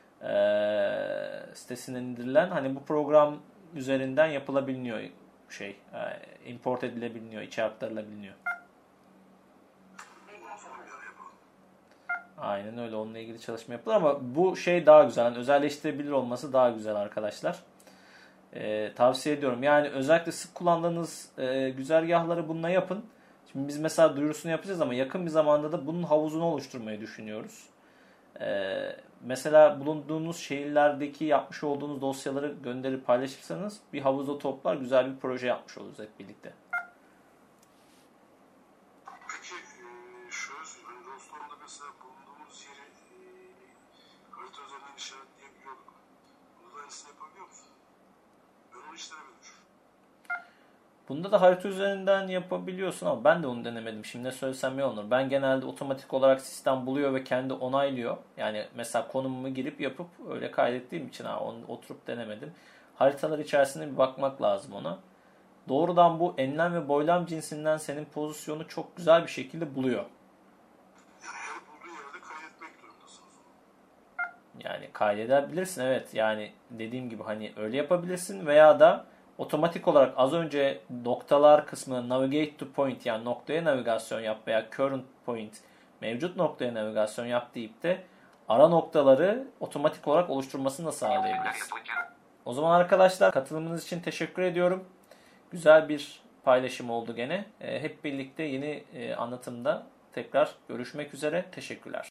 e, sitesinden indirilen. Hani bu program üzerinden yapılabiliyor şey, e, import edilebiliyor, içe aktarılabiliyor. Aynen öyle, onunla ilgili çalışma yapılır ama bu şey daha güzel. Yani özelleştirebilir olması daha güzel arkadaşlar. Ee, tavsiye ediyorum. Yani özellikle sık kullandığınız e, güzergahları bununla yapın. Şimdi biz mesela duyurusunu yapacağız ama yakın bir zamanda da bunun havuzunu oluşturmayı düşünüyoruz. Ee, mesela bulunduğunuz şehirlerdeki yapmış olduğunuz dosyaları gönderip paylaşırsanız bir havuzda toplar, güzel bir proje yapmış oluruz hep birlikte. Peki e, şöyle söyleyeyim. Hani Dostor'da mesela bulunduğumuz yeri e, harita üzerinden işaretleyebiliyorduk. Bunu da aynısını yapabiliyor musun? Ben onu hiç denemedim şu an. Bunda da harita üzerinden yapabiliyorsun ama ben de onu denemedim. Şimdi ne söylesem iyi olur. Ben genelde otomatik olarak sistem buluyor ve kendi onaylıyor. Yani mesela konumumu girip yapıp öyle kaydettiğim için ha, onu oturup denemedim. Haritalar içerisinde bir bakmak lazım ona. Doğrudan bu enlem ve boylam cinsinden senin pozisyonu çok güzel bir şekilde buluyor. Yani her bulduğu yerde kaydetmek durumundasınız. Yani kaydedebilirsin, evet. Yani dediğim gibi hani öyle yapabilirsin veya da otomatik olarak az önce noktalar kısmına navigate to point, yani noktaya navigasyon yap veya current point, mevcut noktaya navigasyon yap deyip de ara noktaları otomatik olarak oluşturmasını da sağlayabilirsin. O zaman arkadaşlar katılımınız için teşekkür ediyorum. Güzel bir paylaşım oldu gene. Hep birlikte yeni anlatımda tekrar görüşmek üzere. Teşekkürler.